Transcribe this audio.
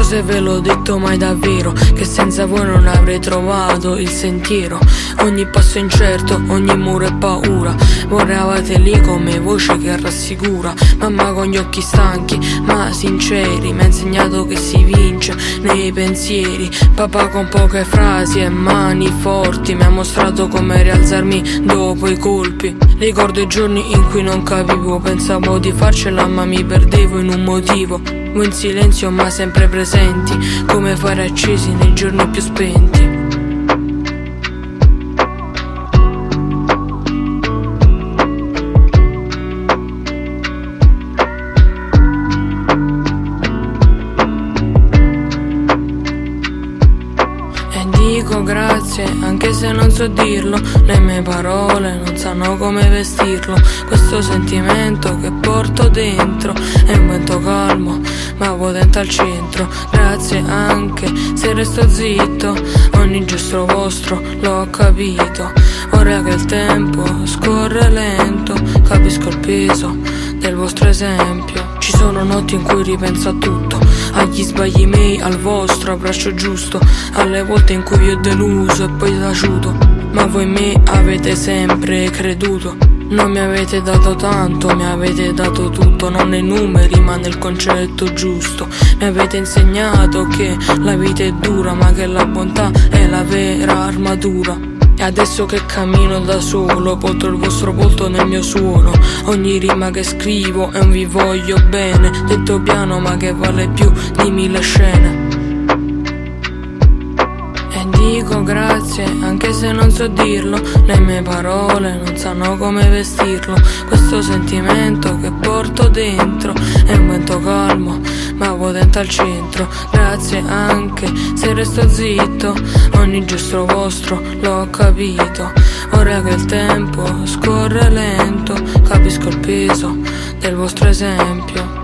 se ve l'ho detto mai davvero, che senza voi non avrei trovato il sentiero. Ogni passo incerto, ogni muro è paura. Voi eravate lì come voce che rassicura. Mamma con gli occhi stanchi ma sinceri mi ha insegnato che si vince nei pensieri. Papà con poche frasi e mani forti mi ha mostrato come rialzarmi dopo i colpi. Ricordo i giorni in cui non capivo, pensavo di farcela ma mi perdevo in un motivo. Voi in silenzio ma sempre presenti, come fari accesi nei giorni più spenti. Dico grazie anche se non so dirlo, le mie parole non sanno come vestirlo. Questo sentimento che porto dentro è un vento calmo ma potente al centro. Grazie anche se resto zitto, ogni gesto vostro l'ho capito. Ora che il tempo scorre lento, capisco il peso del vostro esempio. Ci sono notti in cui ripenso a tutto, agli sbagli miei, al vostro abbraccio giusto, alle volte in cui vi ho deluso e poi taciuto. Ma voi in me avete sempre creduto. Non mi avete dato tanto, mi avete dato tutto, non nei numeri ma nel concetto giusto. Mi avete insegnato che la vita è dura ma che la bontà è la vera armatura. E adesso che cammino da solo, porto il vostro volto nel mio suono. Ogni rima che scrivo è un vi voglio bene, detto piano ma che vale più di 1000 scene. E dico grazie anche se non so dirlo, le mie parole non sanno come vestirlo. Questo sentimento che porto dentro è un vento calmo ma potente al centro. Grazie anche se resto zitto, ogni gesto vostro l'ho capito. Ora che il tempo scorre lento, capisco il peso del vostro esempio.